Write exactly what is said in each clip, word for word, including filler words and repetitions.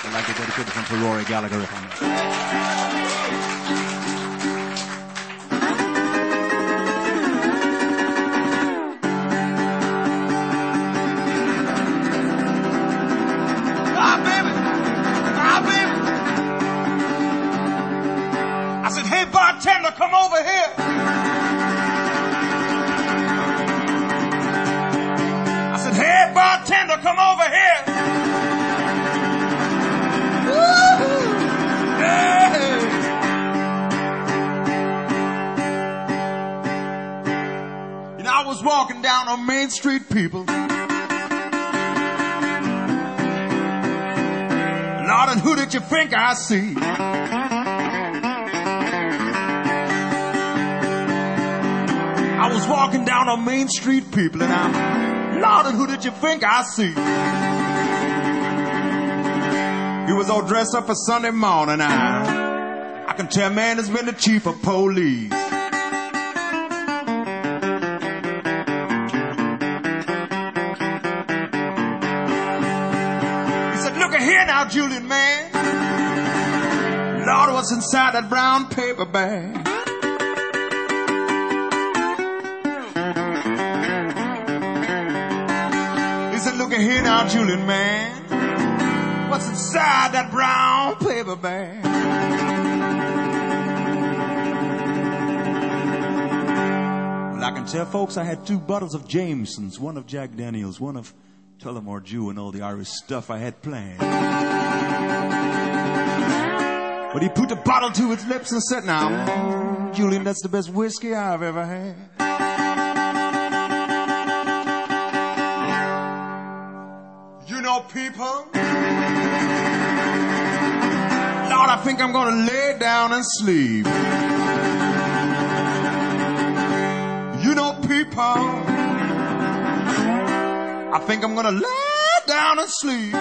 I'd like to dedicate this one to Rory Gallagher, if I may. Ah, baby. Ah, baby. I said, hey, bartender, come over here. I said, hey, bartender, come over here. You know, I was walking down on Main Street, people. Lord, and who did you think I see? I was walking down on Main Street, people, and I'm, Lord, and who did you think I see? He was all dressed up for Sunday morning. I, I can tell, man, it's been the chief of police. He said, look at here now, Julian, man. Lord, what's inside that brown paper bag? He said, look at here now, Julian, man. What's inside that brown paper bag? Well, I can tell folks I had two bottles of Jameson's, one of Jack Daniels, one of Tullamore Dew, and all the Irish stuff I had planned. But he put the bottle to his lips and said, now, Julian, that's the best whiskey I've ever had. You know, people, Lord, I think I'm going to lay down and sleep. You know, people, I think I'm going to lay down and sleep.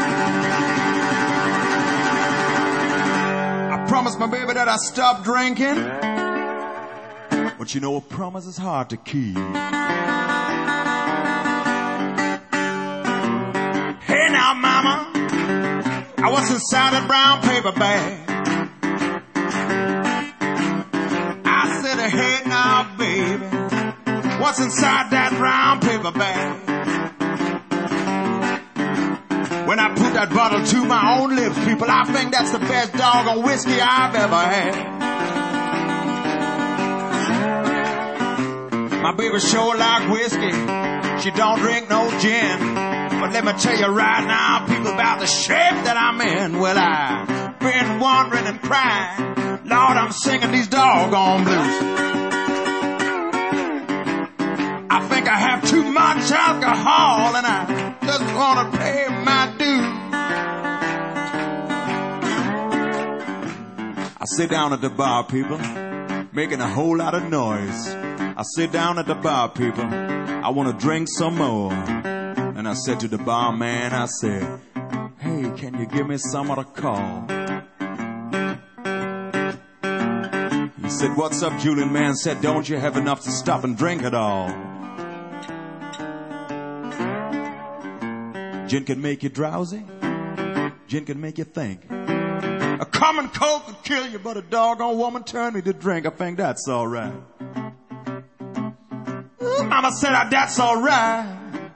I promised my baby that I'd stop drinking, but you know, a promise is hard to keep. Hey now, mama, I was inside that brown paper bag. I said, hey now, baby, what's inside that brown paper bag? When I put that bottle to my own lips, people, I think that's the best doggone whiskey I've ever had. My baby sure like whiskey. She don't drink no gin. But let me tell you right now, people, about the shape that I'm in. Well, I've been wondering and crying. Lord, I'm singing these doggone blues. I think I have too much alcohol and I just want to pay my dues. I sit down at the bar, people, making a whole lot of noise. I sit down at the bar, people, I want to drink some more. And I said to the barman, I said, hey, can you give me some of the call? He said, what's up, Julian, man? Said, don't you have enough to stop and drink it all? Gin can make you drowsy. Gin can make you think. A common cold could kill you, but a doggone woman turned me to drink. I think that's all right. Ooh, mama said, that's all right.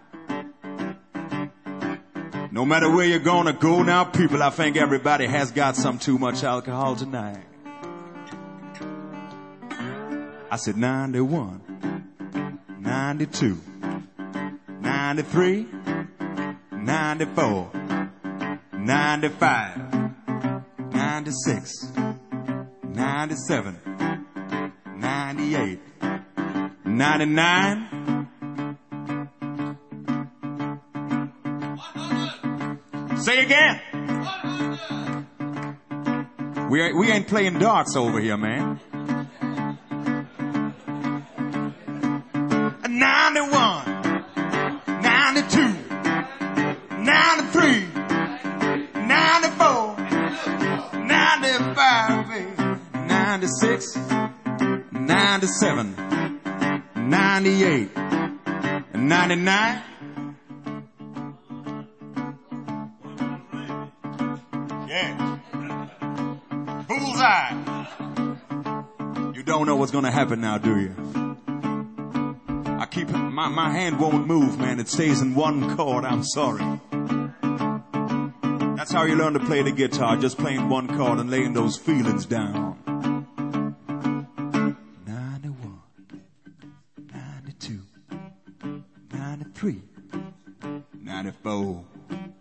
No matter where you're gonna go now, people, I think everybody has got some too much alcohol tonight. I said ninety-one, ninety-two, ninety-three, ninety-four, ninety-five, ninety-six, ninety-seven, ninety-eight, ninety-nine. Say again. We ain't, we ain't playing darts over here, man. ninety-one, ninety-two, ninety-three, ninety-four, ninety-five, ninety-six, ninety-seven, ninety-eight, ninety-nine. Yeah. Bullseye. You don't know what's gonna happen now, do you? I keep, my, my hand won't move, man. It stays in one chord. I'm sorry. That's how you learn to play the guitar, just playing one chord and laying those feelings down. ninety-one, ninety-two, ninety-three, ninety-four,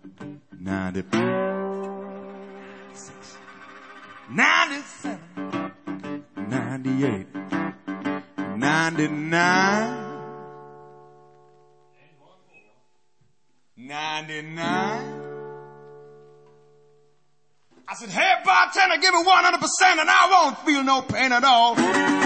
ninety-six, ninety-seven, ninety-eight, ninety-nine, ninety-nine. I said, hey, bartender, give me one hundred percent and I won't feel no pain at all.